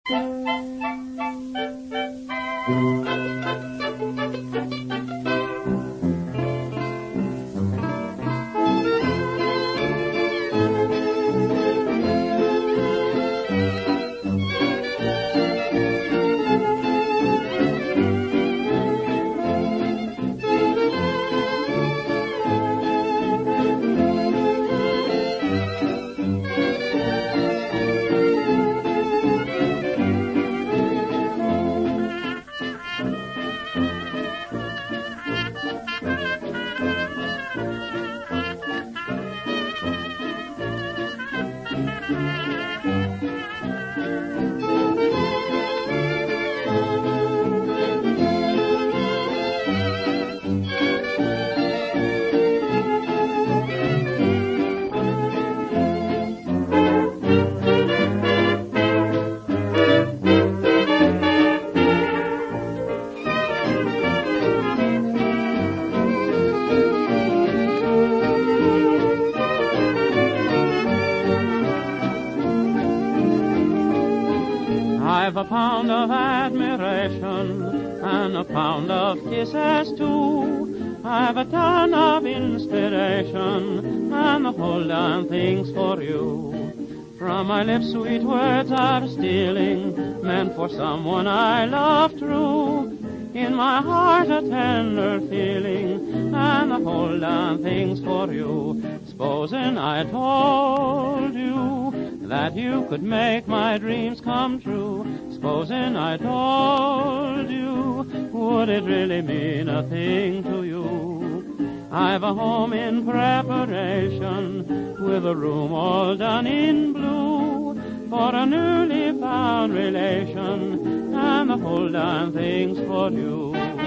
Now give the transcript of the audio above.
I've a pound of admiration and a pound of kisses too. I've a ton of inspiration and the whole darn thing's for you. From my lips sweet words are stealing, meant for someone I love true. In my heart a tender feeling, and the whole darn thing's for you. Supposing I told you that you could make my dreams come true. Supposing I told you, would it really mean a thing to you? I've a home in preparation, with a room all done in blue, for a newly found relation, and the whole darn thing's for you.